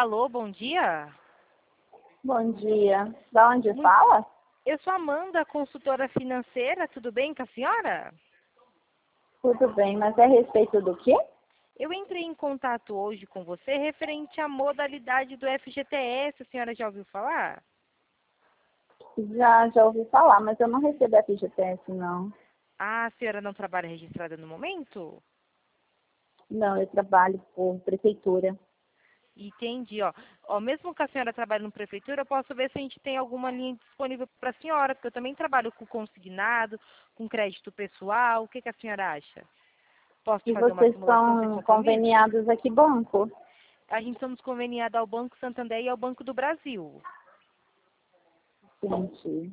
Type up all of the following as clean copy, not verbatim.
Alô, bom dia. Bom dia. Da onde Muito- fala? Eu sou Amanda, consultora financeira, tudo bem com a senhora? Tudo bem, mas é a respeito do quê? Eu entrei em contato hoje com você referente à modalidade do FGTS, a senhora já ouviu falar? Já ouvi falar, mas eu não recebo FGTS, não. Ah, a senhora não trabalha registrada no momento? Não, eu trabalho por prefeitura. Entendi, ó. Ó, mesmo que a senhora trabalhe na prefeitura, eu posso ver se a gente tem alguma linha disponível para a senhora, porque eu também trabalho com consignado, com crédito pessoal. O que que a senhora acha? Posso te E fazer uma vocês simulação sem são compromisso? conveniados aqui banco? A gente somos conveniados ao Banco Santander e ao Banco do Brasil. Entendi.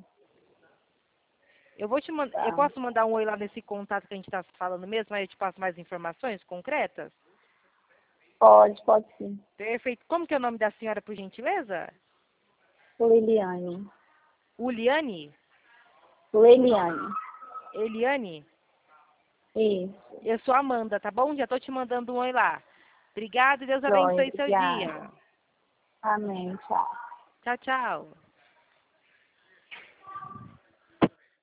Eu Tá. posso mandar um oi lá nesse contato que a gente está falando mesmo, aí eu te passo mais informações concretas? Pode sim. Perfeito. Como que é o nome da senhora, por gentileza? Liliane. Uliane? Liliane. Eliane? Isso. Eu sou Amanda, tá bom? Já tô te mandando um oi lá. Obrigada e Deus Joia, abençoe seu obrigada. dia. Amém. Tchau. Tchau, tchau.